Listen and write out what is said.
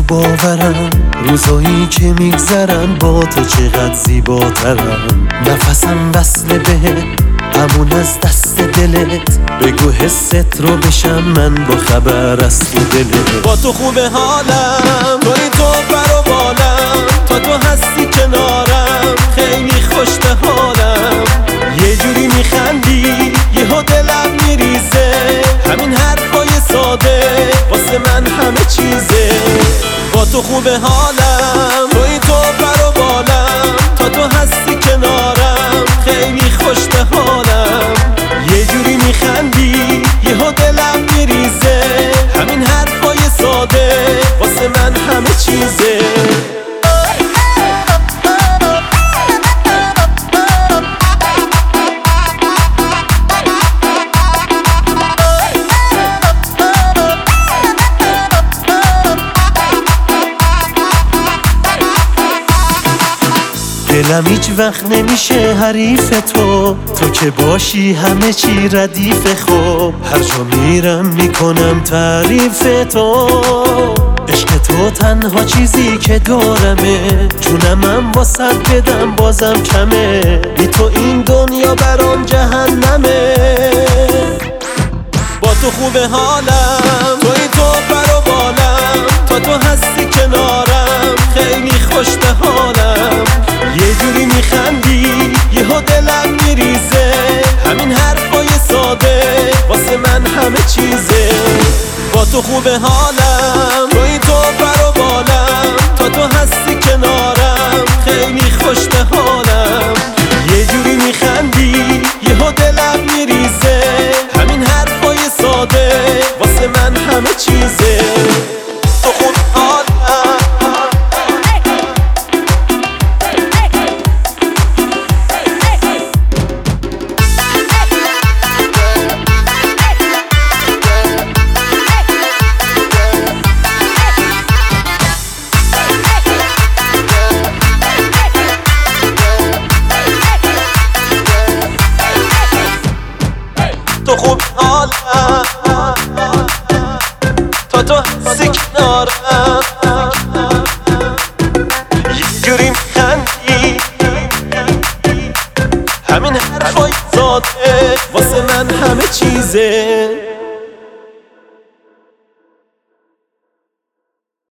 باورم روزایی که میگذرن با تو چقدر زیباترم. نفسم وصله بهت امون از دست دلت، بگو حست رو بشم من با خبر از تو دلت. با تو خوبه حالم، توی تو بر و بالم، تا تو هستی کنارم خیلی خوش به حالم. یه جوری میخندی یهو دلم میریزه، همین حرفای ساده واسه من همه چیزه. با تو خوبه حالم، توی تو بر و بالم، تا تو هستی کنارم خیلی خوش به حالم. یه جوری میخندی یهو دلم میریزه، همین حرفای ساده واسه من همه چیزه. دلم هیچ وقت نمیشه حریف تو، تو که باشی همه چی ردیف. خوب هر جا میرم میکنم تعریف تو، عشق تو تنها چیزی که دارمه. جونمم واسه بدم بازم کمه، بی تو این دنیا برام جهنمه. با تو خوبه حالم، توی تو بر و بالم، تا تو هستی کنارم خیلی خوش به حالم. یه جوری میخندی یهو دلم میریزه، همین حرفای ساده واسه من همه چیزه. با تو خوبه حالم، توی تو بر و بالم، تا تو هستی کنارم خیلی خوش به حالم. یه جوری میخندی یهو دلم میریزه، همین حرفای ساده واسه من همه چیزه. تو خوب حالم، تو خوب حالم، تا تو هستی کنارم یه جوری میخندی، همین حرفای ساده واسه من همه چیزه.